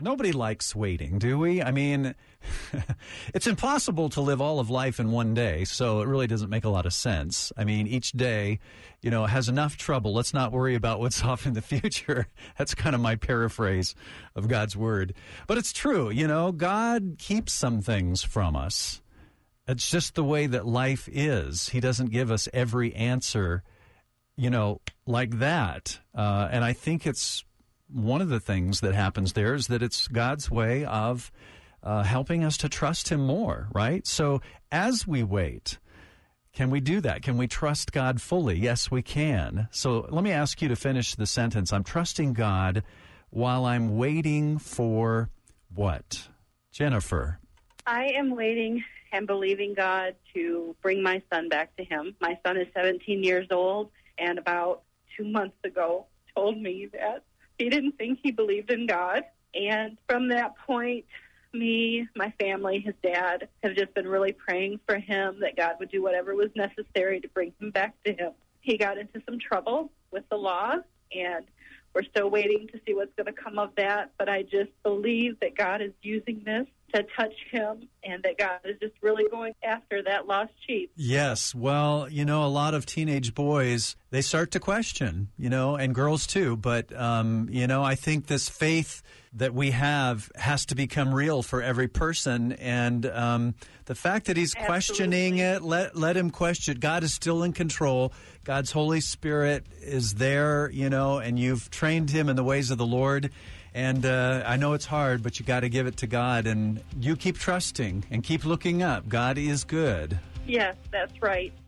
Nobody likes waiting, do we? I mean, it's impossible to live all of life in one day, so it really doesn't make a lot of sense. I mean, each day, has enough trouble. Let's not worry about what's off in the future. That's kind of my paraphrase of God's word. But it's true, God keeps some things from us. It's just the way that life is. He doesn't give us every answer, like that. And I think it's one of the things that happens there is that it's God's way of helping us to trust him more, right? So as we wait, can we do that? Can we trust God fully? Yes, we can. So let me ask you to finish the sentence. I'm trusting God while I'm waiting for what? Jennifer. I am waiting and believing God to bring my son back to him. My son is 17 years old, and about 2 months ago told me that he didn't think he believed in God. And from that point, me, my family, his dad, have just been really praying for him that God would do whatever was necessary to bring him back to him. He got into some trouble with the law, and we're still waiting to see what's going to come of that. But I just believe that God is using this to touch him, and that God is just really going after that lost sheep. Yes. Well, a lot of teenage boys, they start to question, and girls too. But, I think this faith that we have has to become real for every person. And the fact that he's questioning it, let him question. God is still in control. God's Holy Spirit is there, and you've trained him in the ways of the Lord. And I know it's hard, but you got to give it to God. And you keep trusting and keep looking up. God is good. Yes, that's right.